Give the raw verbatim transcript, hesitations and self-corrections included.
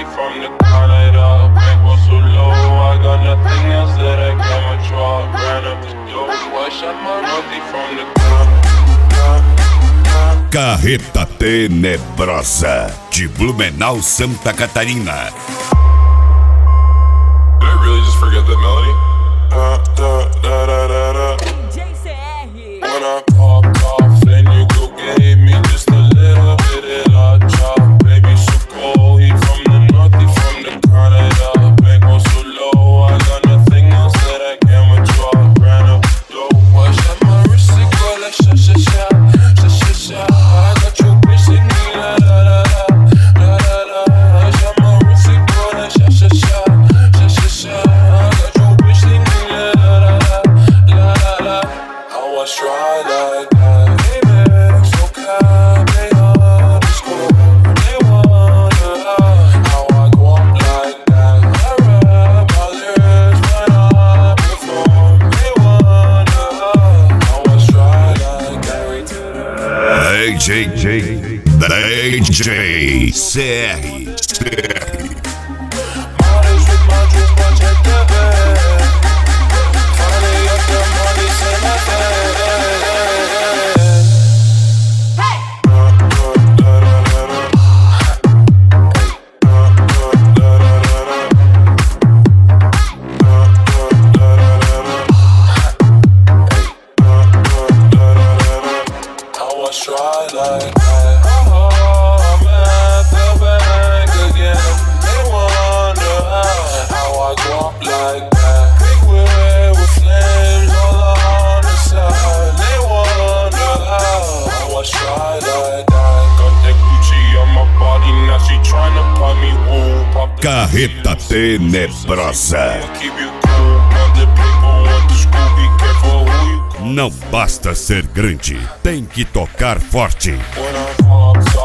money from the Canada. Bankroll so low, I got nothing else that I can withdraw. Ran up the dough, I shot my money from the Canada. Carreta Tenebrosa, de Blumenau, Santa Catarina. Did I really just forget that melody? Da, da, da, da, da, da. D J C R. When I popped off, then you go gave me just a little bit of la chop. Baby, so cold, he from the north, he from the Canada. Bankroll so low, I got nothing else that I can withdraw. Ran up the dough, I shot my wrist, it go like sha sha sha, sha sha sha. I got your bitch singing la la la la, la la la. I shot my wrist, it go like sha sha sha, sha sha sha. I got your bitch singing la la la la, la la la. How I try like that, baby, so calm, they underscore. They wonder how I go up like that. I rap my lyrics when I perform. They wonder how I try like that. D J D J C R. Models with my juice, but check the bag. Finally up the money, say my bad. How I try like that. Oh, I'm at the bank again. They wonder how, how I go up like that. Big wheel with flames all on the side. They wonder how, how I try like that. Got that Gucci on my body, now she tryna pop me. Ooh, pop the Carreta Tenebrosa. keep you cool. Other people want to school, be careful who you. Não basta ser grande, tem que tocar forte. When I pop,